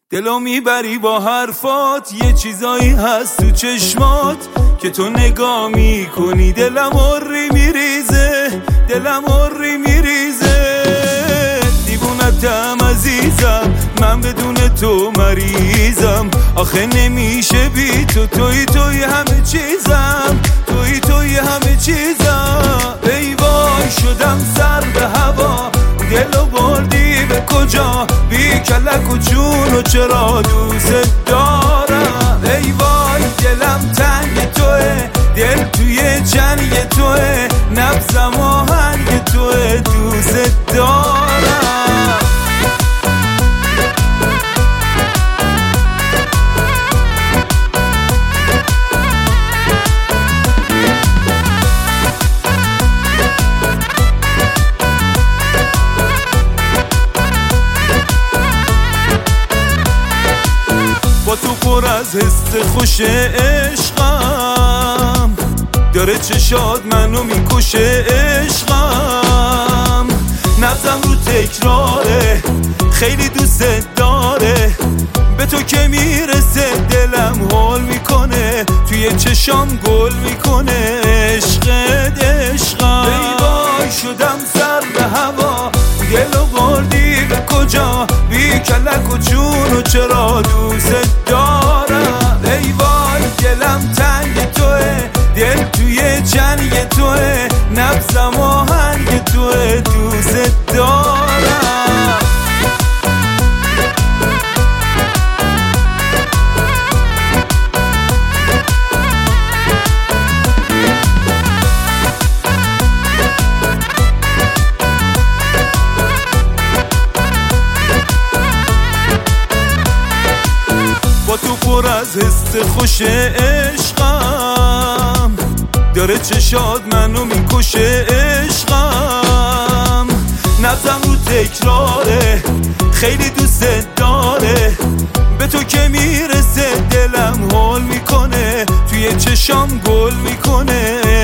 دلو میبری با حرفات، یه چیزایی هست تو چشمات که تو نگاه میکنی دلم عری میریزه، دلم عری میریزه. دیوونتم عزیزم، من بدون تو مریضم، آخه نمیشه بی تو، توی همه چیزم، توی همه چیزم. ای وای شدم سر به هوا، دلو بردی به کجا، بی کلک و جون و چرا دوست دارم. ای وای دلم تنگ توه، دل توی جنگ توه، نبضم آهنگ توه، دوست دارم. با تو پر از حس خوش عشقم، داره چشات منو میکشه عشقم. نبضم رو تکراره، خیلی دوست داره، به تو که میرسه دلم هول میکنه، توی چشام گل میکنه عشقت عشقم. ای وای شدم سر به هوا، دلو بردی به کجا، بی کلک و جون و چرا دوست دارم. ای وای دلم تنگ توه، دل توی جنگ توه، نبضم آهنگ توه، دوست دارم. با تو پر از حس خوش عشقم، داره چشات منو میکشه عشقم. نبضم رو تکراره، خیلی دوست داره، به تو که میرسه دلم هول میکنه، توی چشام گل میکنه